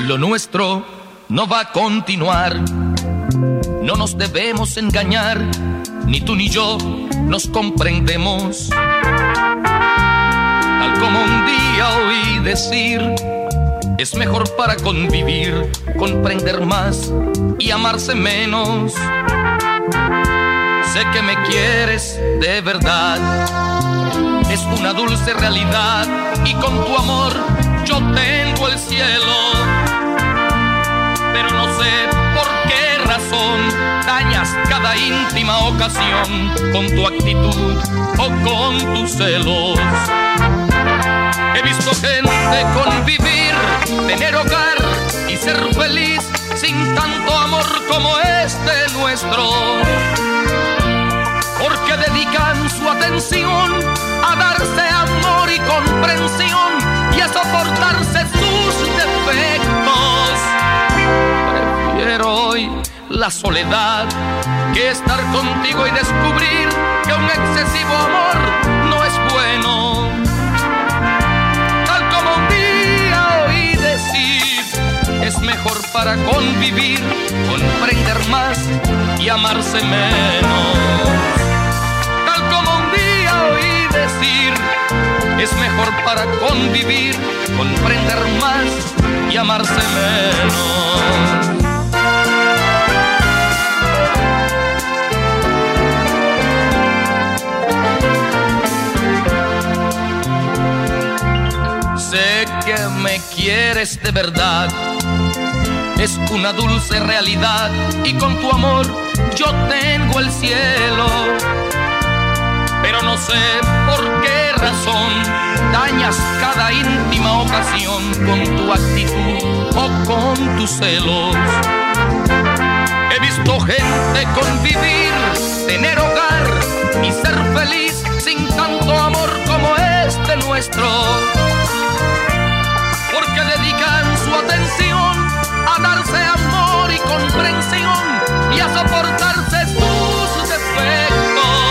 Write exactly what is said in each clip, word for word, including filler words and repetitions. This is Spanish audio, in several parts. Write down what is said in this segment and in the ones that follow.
Lo nuestro no va a continuar. No nos debemos engañar, ni tú ni yo nos comprendemos. Tal como un día oí decir, es mejor para convivir, comprender más y amarse menos. Sé que me quieres de verdad, es una dulce realidad, y con tu amor yo tengo el cielo. Pero no sé por qué razón dañas cada íntima ocasión con tu actitud o con tus celos. He visto gente convivir, tener hogar y ser feliz sin tanto amor como este nuestro, porque dedican su atención a darse amor y comprensión y a soportarse sus defectos. Prefiero hoy la soledad que estar contigo y descubrir que un excesivo amor no es bueno. Tal como un día oí decir, es mejor para convivir, comprender más y amarse menos. Es mejor para convivir, comprender más y amarse menos. Sé que me quieres de verdad, es una dulce realidad, y con tu amor yo tengo el cielo. Pero no sé por qué razón dañas cada íntima ocasión con tu actitud o con tus celos. He visto gente convivir, tener hogar y ser feliz sin tanto amor como este nuestro, porque dedican su atención a darse amor y comprensión y a soportarse sus defectos.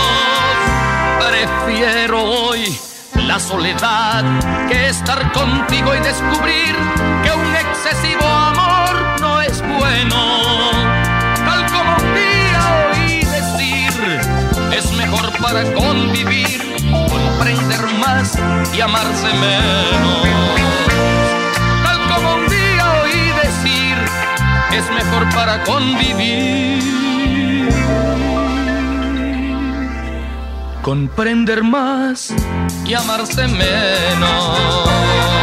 Prefiero hoy la soledad que estar contigo y descubrir que un excesivo amor no es bueno. Tal como un día oí decir, es mejor para convivir, comprender más y amarse menos. Tal como un día oí decir, es mejor para convivir, comprender más y amarse menos.